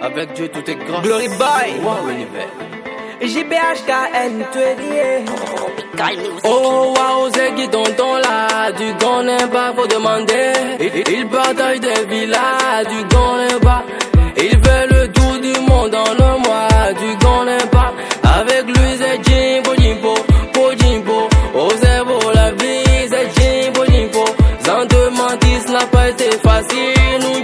Avec Dieu tout est grâce. Glory Boy. Wow, univers. JPHKN, tu es lié. Oh wow, c'est qui tonton là? Tu connais pas, faut demander. Il partage des villas, tu connais pas. Il fait le tour du monde en un mois, tu connais pas. Avec lui c'est Jimbo, Jimbo, Jimbo. Oh c'est beau la vie, c'est Jimbo, Jimbo. Sans te mentir, ce n'a pas été facile.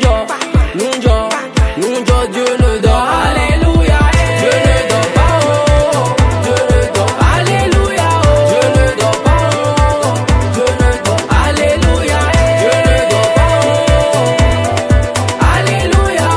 Nous, Dieu ne dort. Alléluia, Dieu ne dort pas. Oh, Dieu ne dort. Alléluia, oh, Dieu ne dort pas. Oh, Dieu ne dort. Alléluia, Dieu ne dort pas. Oh, alléluia,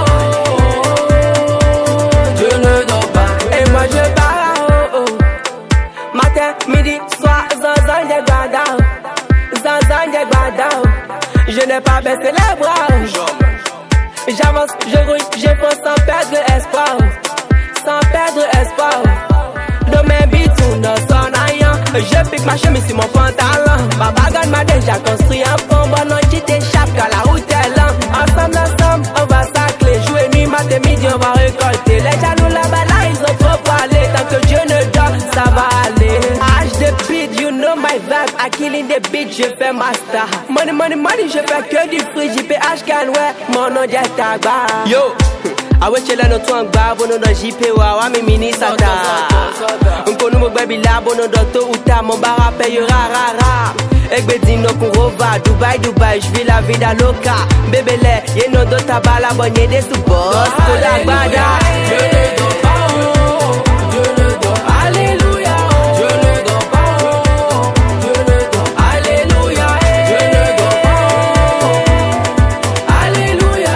oh, Dieu ne dort pas. Et moi je parle, oh, oh. Matin, midi, soir, zanzan de guada, zanzan de guada. Je n'ai pas baissé les bras. J'avance, je roule, je fonce sans perdre espoir. Sans perdre espoir. Dans mes beats, on sonne rien. Je pique ma chemise sur mon pantalon. Ma bagarre m'a déjà construit un pont. Bon, non, tu t'échappes car la route est lente. Ensemble, on va sacler. Jouer nuit, matin, midi, on va récolter. Les jaloux là-bas, là, ils ont trop parlé. Tant que Dieu ne dort, ça va aller. H de beat, you know my vibe. I killing the beat, je fais ma star. Money, money, money, je fais que du free. JPH can ouais, mon nom est Tagba. Yo, awe chela no twangba, bono do JP wa mi mini sata. Nkono mo baby la, bono do to uta, mon bara paye rara. Egbe dino kun rova, Dubai, je vis la vida loca. Bébélé, yé no do tabala, bonye des sous-boss. Kola gbada. Dieu ne dort pas. Oh, Dieu ne dort. Alléluia, oh, Dieu ne dort pas. Oh, Dieu ne dort. Alléluia, Dieu ne dort pas. Oh, alléluia,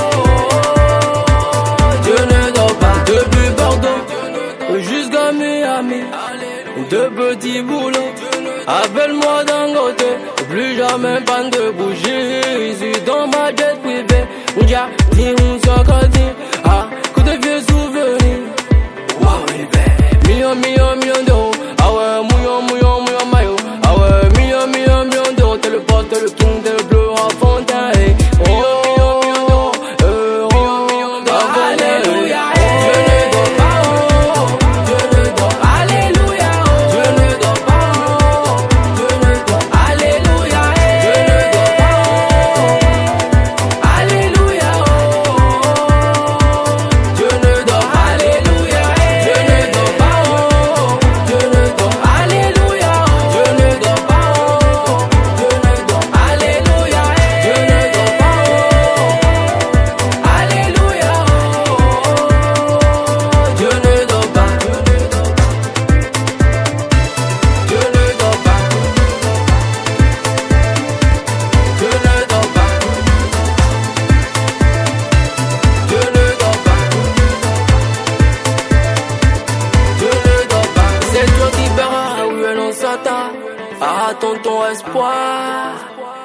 oh, Dieu ne dort pas. Depuis Bordeaux jusqu'à Miami, deux petits boulots. Appelle-moi Dangote, plus jamais panne de bougie. Ici dans ma jet privée, Nja, dis on s'accordit. Ah, coup de vieux souvenirs. Wow, million d'euros. Ah ouais, mouillon, maillot. Ah ouais, million d'euros. T'es le boss, t'es le king, t'es le bleu à fontaine. Hey. Ah, tonton espoir.